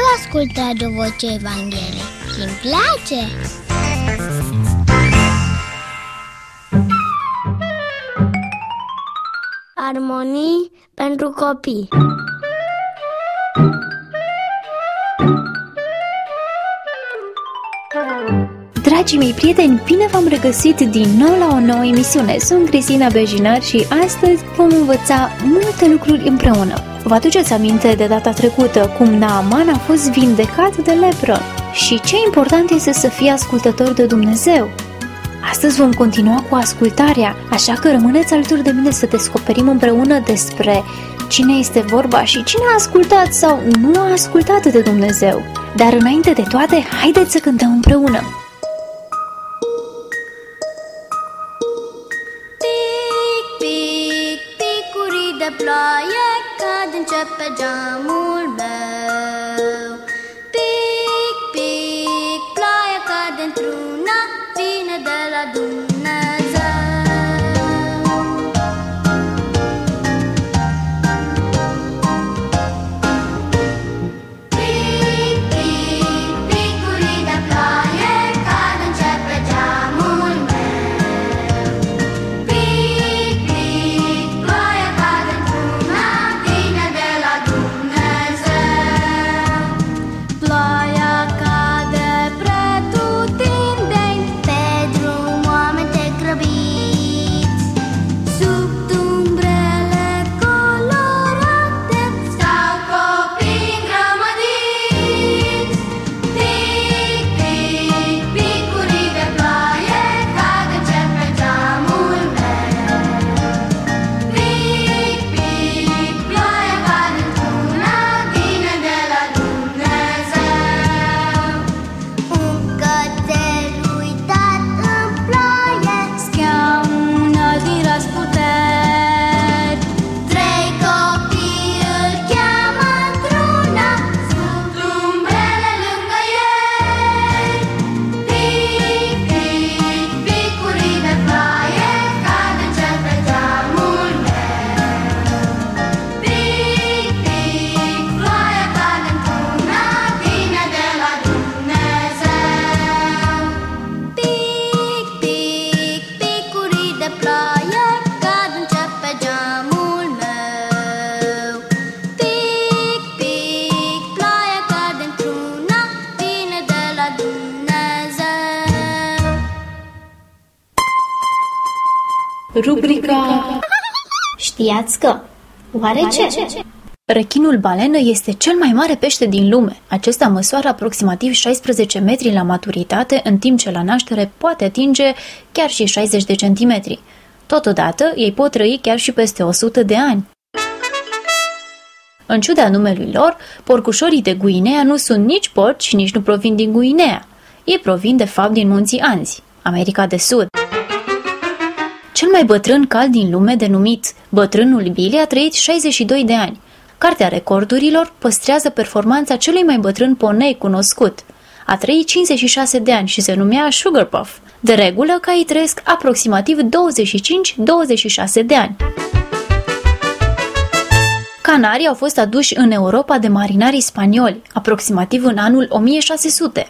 mereu ascultat de Voce Evangheliei și îmi place! Armonii pentru copii. Dragii mei prieteni, bine v-am regăsit din nou la o nouă emisiune. Sunt Cristina Bejinar și astăzi vom învăța multe lucruri împreună. Vă aduceți aminte de data trecută cum Naaman a fost vindecat de lepră și ce important este să fii ascultător de Dumnezeu. Astăzi vom continua cu ascultarea, așa că rămâneți alături de mine să descoperim împreună despre cine este vorba și cine a ascultat sau nu a ascultat de Dumnezeu. Dar înainte de toate, haideți să cântăm împreună! Pic, pic, picuri de ploaie cad încet pe geamul meu. Pic, pic, ploaia cade într-una, vine de la Dumnezeu. Rubrica Știați că? Oare ce? Rechinul balenă este cel mai mare pește din lume. Acesta măsoară aproximativ 16 metri la maturitate, în timp ce la naștere poate atinge chiar și 60 de centimetri. Totodată, ei pot trăi chiar și peste 100 de ani. În ciuda numelui lor, porcușorii de Guinea nu sunt nici porci și nici nu provin din Guinea. Ei provin de fapt din munții Anzi, America de Sud. Cel mai bătrân cal din lume, denumit Bătrânul Billy, a trăit 62 de ani. Cartea recordurilor păstrează performanța celui mai bătrân ponei cunoscut. A trăit 56 de ani și se numea Sugar Puff. De regulă, caii trăiesc aproximativ 25-26 de ani. Canarii au fost aduși în Europa de marinarii spanioli, aproximativ în anul 1600.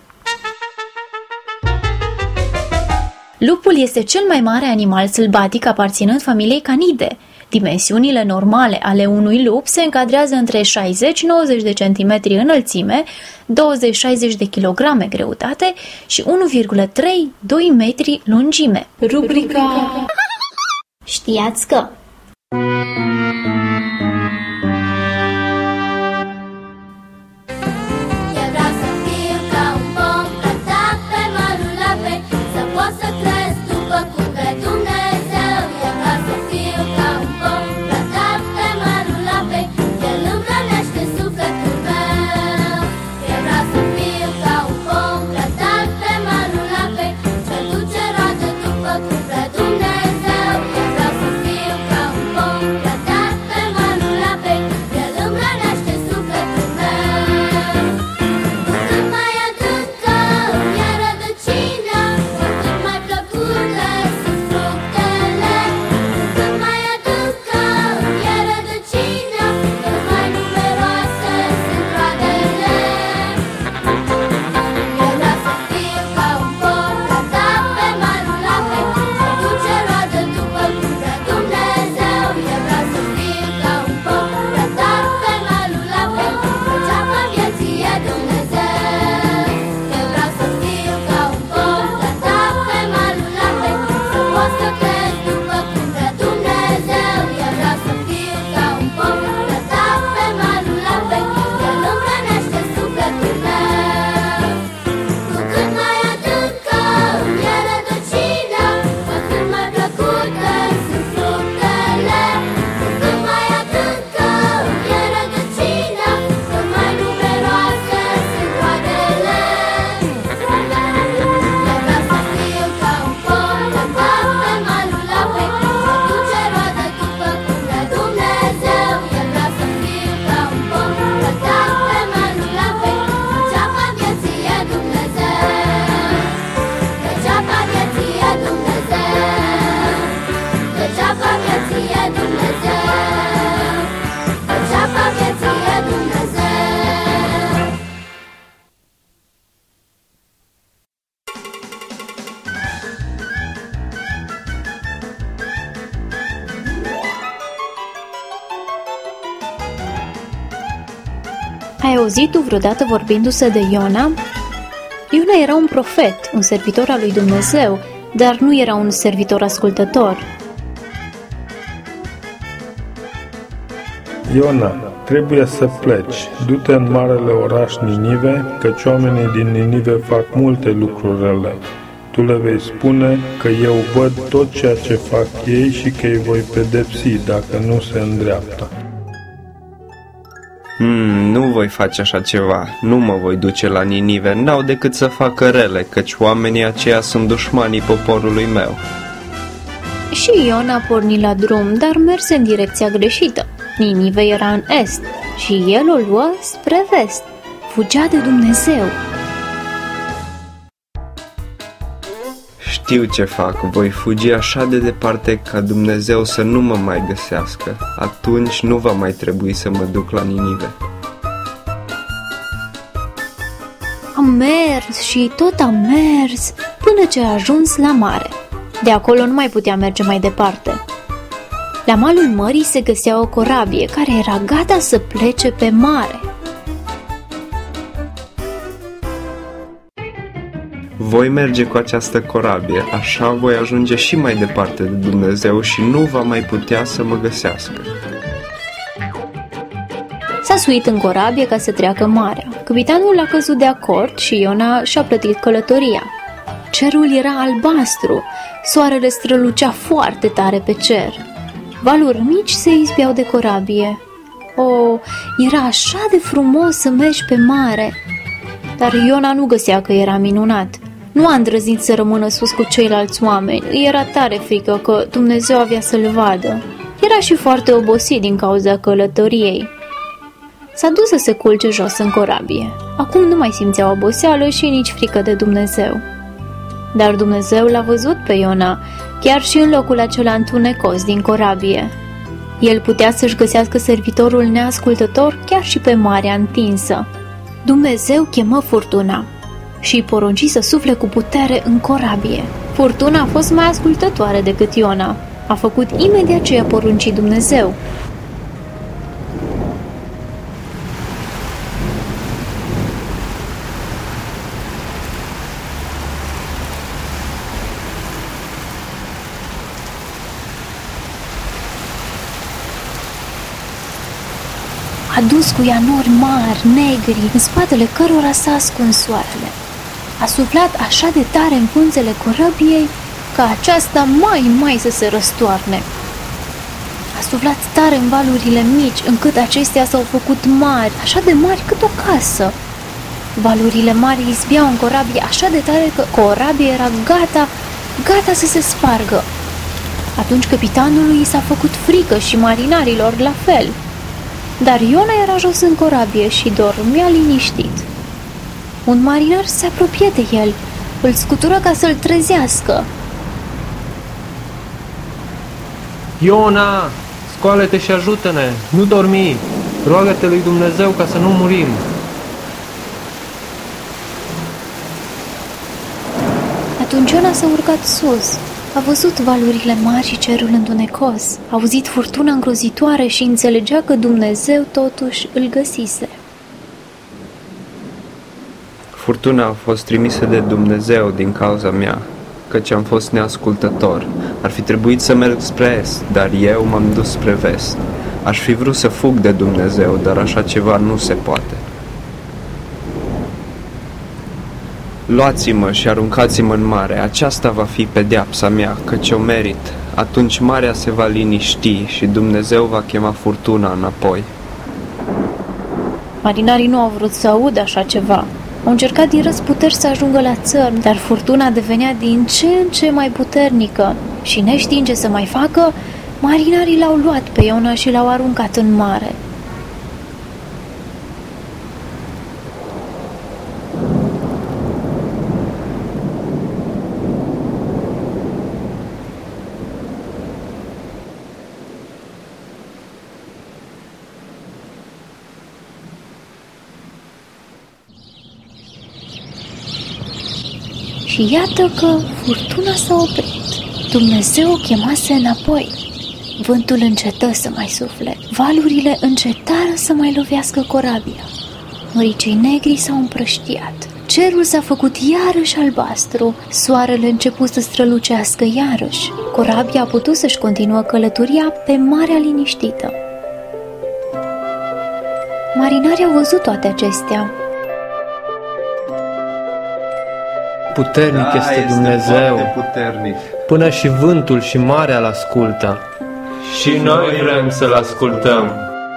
Lupul este cel mai mare animal sălbatic aparținând familiei Canidae. Dimensiunile normale ale unui lup se încadrează între 60-90 de centimetri înălțime, 20-60 de kilograme greutate și 1,3-2 metri lungime. Rubrica Știați că? Dumnezeu, eu vreau să fiu ca L-ai auzit tu vreodată vorbindu-se de Iona? Iona era un profet, un servitor al lui Dumnezeu, dar nu era un servitor ascultător. Iona, trebuie să pleci. Du-te în marele oraș Ninive, căci oamenii din Ninive fac multe lucruri rele. Tu le vei spune că eu văd tot ceea ce fac ei și că îi voi pedepsi dacă nu se îndreaptă. Nu voi face așa ceva, nu mă voi duce la Ninive, n-au decât să facă rele, căci oamenii aceia sunt dușmanii poporului meu. Și Iona porni la drum, dar merse în direcția greșită. Ninive era în est și el o luă spre vest. Fugea de Dumnezeu. Știu ce fac, voi fugi așa de departe ca Dumnezeu să nu mă mai găsească. Atunci nu va mai trebui să mă duc la Ninive. Am mers și tot am mers până ce a ajuns la mare. De acolo nu mai putea merge mai departe. La malul mării se găsea o corabie care era gata să plece pe mare. Voi merge cu această corabie, așa voi ajunge și mai departe de Dumnezeu și nu va mai putea să mă găsească. S-a suit în corabie ca să treacă marea. Capitanul a căzut de acord și Iona și-a plătit călătoria. Cerul era albastru, soarele strălucea foarte tare pe cer. Valuri mici se izbeau de corabie. Era așa de frumos să mergi pe mare! Dar Iona nu găsea că era minunat. Nu a îndrăznit să rămână sus cu ceilalți oameni. Îi era tare frică că Dumnezeu avea să-l vadă. Era și foarte obosit din cauza călătoriei. S-a dus să se culce jos în corabie. Acum nu mai simțea oboseală și nici frică de Dumnezeu. Dar Dumnezeu l-a văzut pe Iona, chiar și în locul acela întunecos din corabie. El putea să-și găsească servitorul neascultător chiar și pe marea întinsă. Dumnezeu chemă furtuna și îi porunci să sufle cu putere în corabie. Furtuna a fost mai ascultătoare decât Iona. A făcut imediat ce i-a poruncit Dumnezeu. A dus cu ea nori mari, negri, în spatele cărora s-a ascuns soarele. A suflat așa de tare în punțele corăbiei ca aceasta mai să se răstoarne. A suflat tare în valurile mici, încât acestea s-au făcut mari, așa de mari cât o casă. Valurile mari izbeau în corabie așa de tare că corabia era gata să se spargă. Atunci capitanului i s-a făcut frică și marinarilor la fel. Dar Iona era jos în corabie și dormea liniștit. Un marinar se apropie de el, îl scutură ca să-l trezească. Iona, scoală-te și ajută-ne, nu dormi, roagă-te lui Dumnezeu ca să nu murim. Atunci Iona s-a urcat sus. A văzut valurile mari și cerul întunecos, a auzit furtuna îngrozitoare și înțelegea că Dumnezeu totuși îl găsise. Furtuna a fost trimisă de Dumnezeu din cauza mea, căci am fost neascultător. Ar fi trebuit să merg spre est, dar eu m-am dus spre vest. Aș fi vrut să fug de Dumnezeu, dar așa ceva nu se poate. Luați-mă și aruncați-mă în mare, aceasta va fi pedeapsa mea, căci o merit. Atunci marea se va liniști și Dumnezeu va chema furtuna înapoi. Marinarii nu au vrut să audă așa ceva. Au încercat din răzputeri să ajungă la țărm, dar furtuna devenea din ce în ce mai puternică și, neștiind ce să mai facă, marinarii l-au luat pe Iona și l-au aruncat în mare. Și iată că furtuna s-a oprit. Dumnezeu o chemase înapoi. Vântul încetă să mai sufle. Valurile încetară să mai lovească corabia. Norii cei negri s-au împrăștiat. Cerul s-a făcut iarăși albastru, soarele a început să strălucească iarăși. Corabia a putut să-și continuă călătoria pe marea liniștită. Marinarii au văzut toate acestea. Puternic este Dumnezeu, foarte puternic. până și vântul și marea îl ascultă. Și noi vrem să-l ascultăm.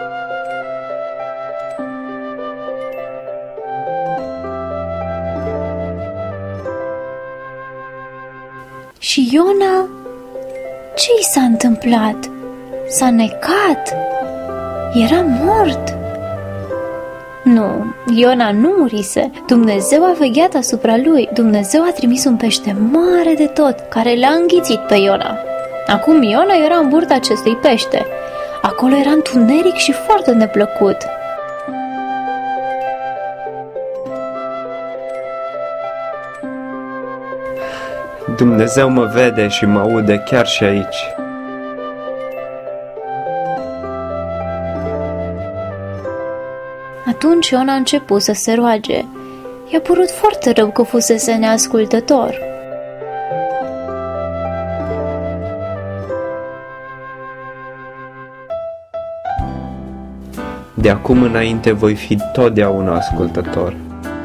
Și Iona, ce i s-a întâmplat? S-a necat? Era mort? Nu, Iona nu murise. Dumnezeu a vegheat asupra lui. Dumnezeu a trimis un pește mare de tot, care l-a înghițit pe Iona. Acum Iona era în burta acestui pește. Acolo era întuneric și foarte neplăcut. Dumnezeu mă vede și mă aude chiar și aici. Atunci Iona a început să se roage. I-a părut foarte rău că fusese neascultător. De acum înainte voi fi totdeauna ascultător.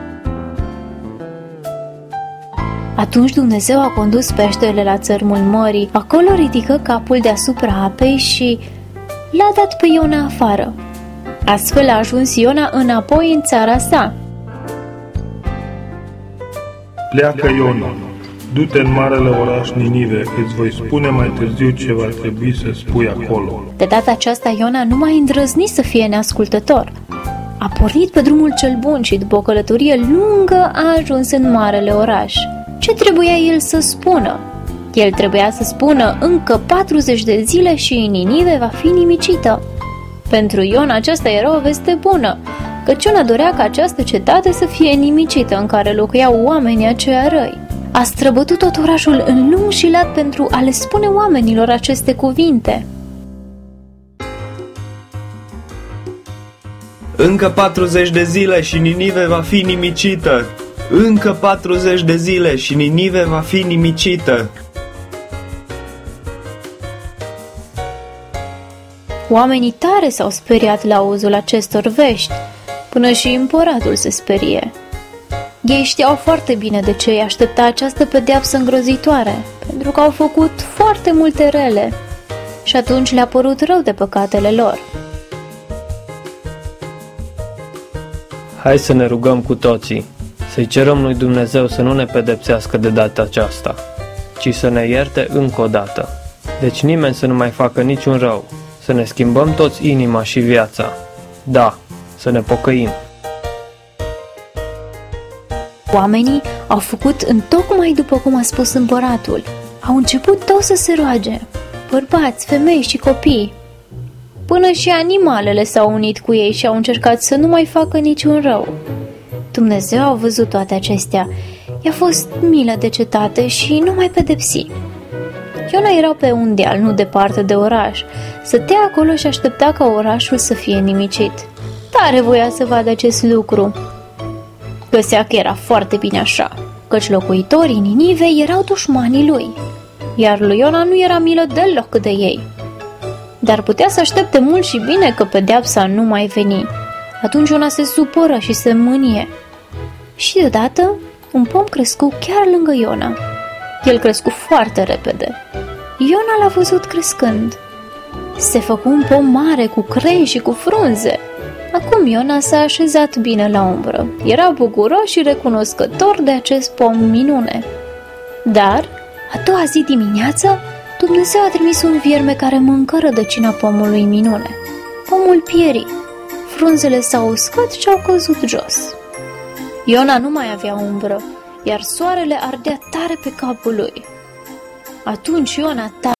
Atunci Dumnezeu a condus peștele la țărmul mării. Acolo ridică capul deasupra apei și l-a dat pe Iona afară. Astfel a ajuns Iona înapoi în țara sa. Pleacă, Iona, du-te în marele oraș Ninive, îți voi spune mai târziu ce va trebui să spui acolo. De data aceasta Iona nu mai îndrăzni să fie neascultător. A pornit pe drumul cel bun și după o călătorie lungă a ajuns în marele oraș. Ce trebuia el să spună? El trebuia să spună: încă 40 de zile și Ninive va fi nimicită. Pentru Iona aceasta era o veste bună, căci Iona dorea ca această cetate să fie nimicită, în care locuiau oamenii aceia răi. A străbătut tot orașul în lung și lat pentru a le spune oamenilor aceste cuvinte. Încă 40 de zile și Ninive va fi nimicită. Încă 40 de zile și Ninive va fi nimicită. Oamenii tare s-au speriat la auzul acestor vești, până și împăratul se sperie. Ei știau foarte bine de ce îi aștepta această pedeapsă îngrozitoare, pentru că au făcut foarte multe rele și atunci le-a părut rău de păcatele lor. Hai să ne rugăm cu toții, să-i cerem lui Dumnezeu să nu ne pedepsească de data aceasta, ci să ne ierte încă o dată. Deci nimeni să nu mai facă niciun rău, să ne schimbăm toți inima și viața. Da, să ne pocăim. Oamenii au făcut întocmai după cum a spus împăratul. Au început toți să se roage, bărbați, femei și copii. Până și animalele s-au unit cu ei și au încercat să nu mai facă niciun rău. Dumnezeu a văzut toate acestea. I-a fost milă de cetate și nu mai pedepsi. Iona era pe un deal, nu departe de oraș. Stătea acolo și aștepta ca orașul să fie nimicit. Tare voia să vadă acest lucru. Găsea că era foarte bine așa, căci locuitorii Ninivei erau dușmanii lui, iar lui Iona nu era milă deloc de ei. Dar putea să aștepte mult și bine că pedeapsa nu mai veni. Atunci Iona se supără și se mânie. Și deodată un pom crescu chiar lângă Iona. El crescu foarte repede. Iona l-a văzut crescând. Se făcu un pom mare cu creni și cu frunze. Acum Iona s-a așezat bine la umbră. Era bucuros și recunoscător de acest pom minune. Dar, a doua zi dimineață, Dumnezeu a trimis un vierme care mâncă rădăcina pomului minune. Pomul pieri. Frunzele s-au uscat și au căzut jos. Iona nu mai avea umbră, iar soarele ardea tare pe capul lui. Atunci Iona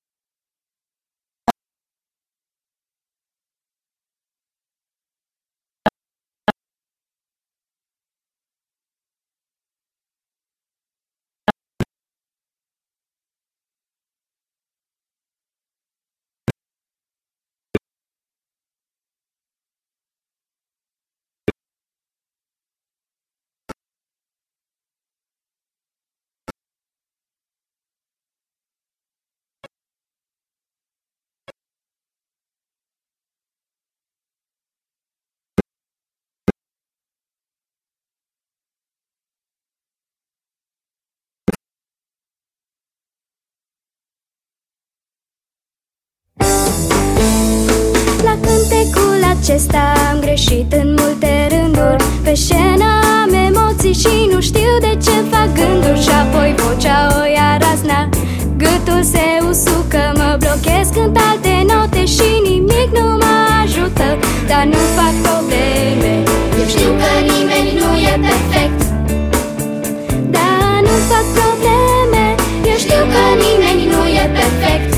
acesta am greșit în multe rânduri. Pe scenă am emoții și nu știu de ce fac gânduri. Și apoi vocea o ia razna, gâtul se usucă, mă blochez, cânt alte note și nimic nu mă ajută. Dar nu fac probleme, eu știu că nimeni nu e perfect. Dar nu fac probleme, eu știu că nimeni nu e perfect.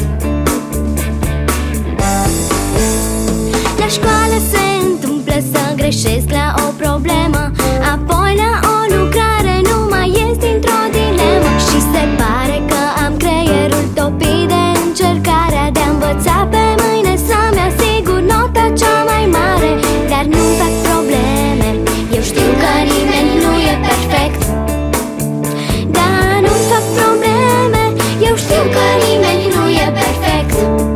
La școală se întâmplă să greșesc la o problemă, apoi la o lucrare nu mai ies dintr-o dilemă. Și se pare că am creierul topit de încercarea de a învăța pe mâine să-mi asigur nota cea mai mare. Dar nu fac probleme, eu știu că nimeni nu e perfect. Dar nu fac probleme, eu știu că nimeni nu e perfect.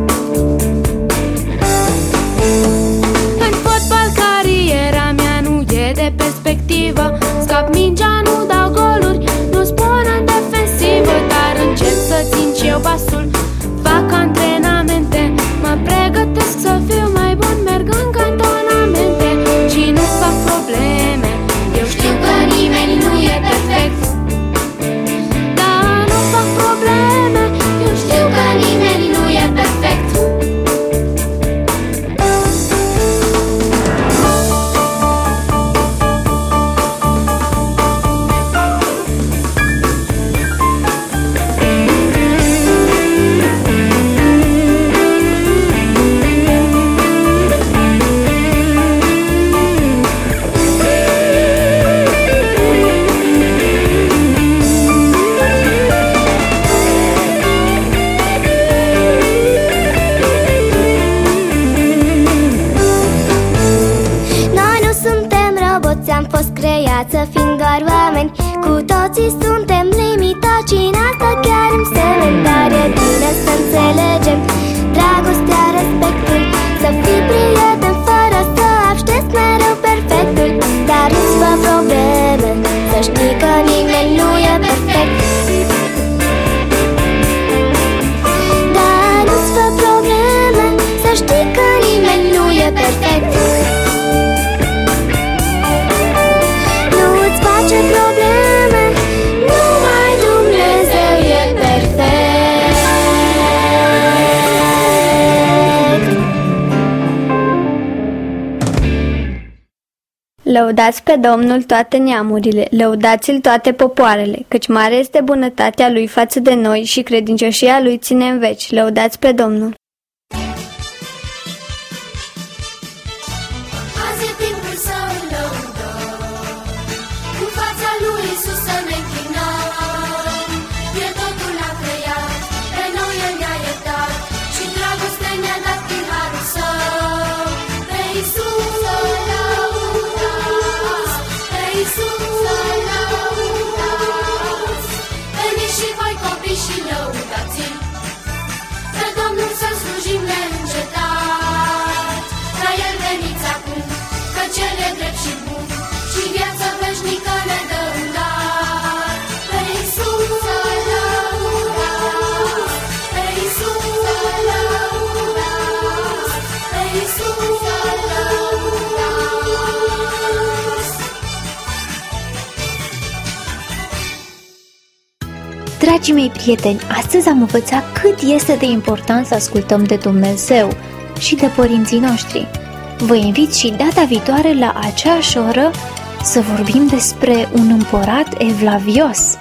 În fotbal cariera mea nu e de perspectivă, scap mingea, nu dau goluri, nu spun în defensivă. Dar încep să țin și eu pasul, fac antrenamente, mă pregătesc să fiu mai bun, merg în cantonamente. Și nu fac probleme, eu știu că nimeni nu e perfect. Dar nu fac probleme, eu știu că nimeni nu e perfect. Am fost creați să fim doar oameni, cu toții suntem limitați și în asta chiar îmi semeni. Dar e bine să înțelegem dragostea, respectul, să fii prieten fără să aștepți mereu perfectul. Dar nu-ți fă probleme, să știi că nimeni nu e perfect. Dar nu-ți fă probleme, să știi că nimeni nu e perfect. Ce probleme, numai Dumnezeu e perfect. Lăudați pe Domnul toate neamurile, lăudați-l toate popoarele, căci mare este bunătatea lui față de noi și credincioșia lui ține în veci. Lăudați pe Domnul. Dragii mei prieteni, astăzi am învățat cât este de important să ascultăm de Dumnezeu și de părinții noștri. Vă invit și data viitoare la aceeași oră să vorbim despre un împărat evlavios.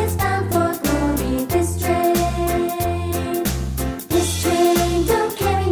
This train don't carry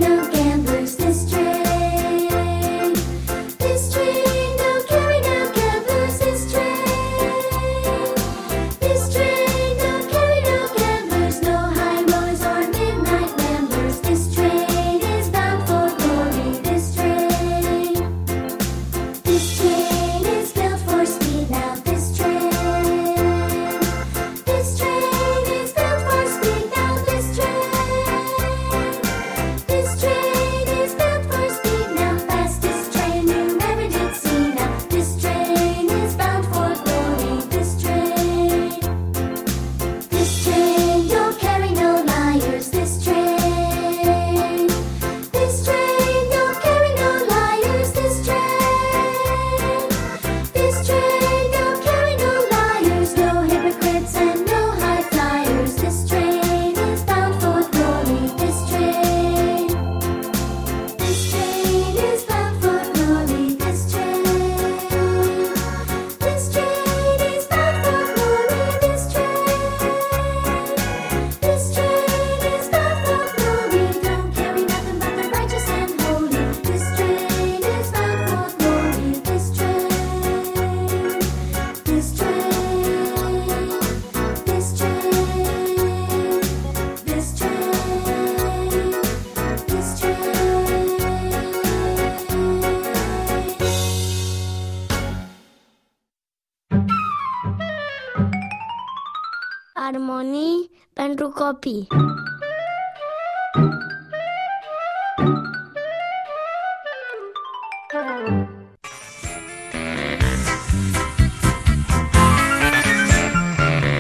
armonii pentru copii.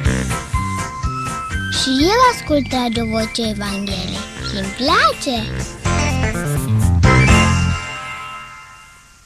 Și eu ascult Radio Vocea Evangheliei. Îmi place!